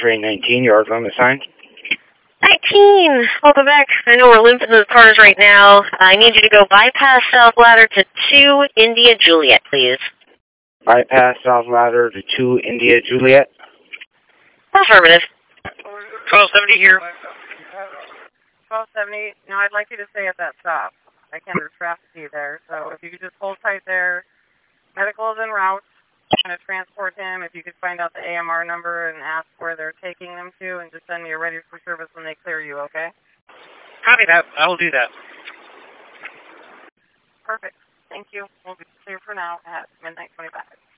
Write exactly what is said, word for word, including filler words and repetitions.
train nineteen, yard limit sign. nineteen! Welcome back. I know we're limping the cars right now. I need you to go bypass South Ladder to two India Juliet, please. Bypass South Ladder to two India Juliet. Affirmative. twelve seventy here. twelve seventy. Now, I'd like you to stay at that stop. I can't traffic you there, so if you could just hold tight there. Medical is en route. I'm going to transport him. If you could find out the A M R number and ask where they're taking them to, and just send me a ready for service when they clear you, okay? Copy that. I will do that. Perfect. Thank you. We'll be clear for now at midnight twenty-five.